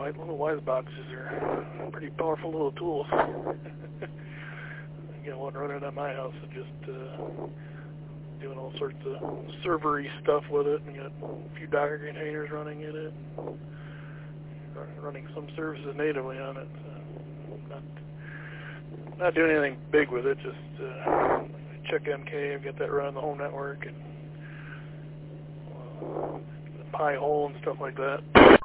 little Wise boxes are pretty powerful little tools. I got one running at my house and just doing all sorts of servery stuff with it, and got a few Docker containers running in it, running some services natively on it. Not doing anything big with it, just check MK, get that running the home network, and Pi-hole and stuff like that.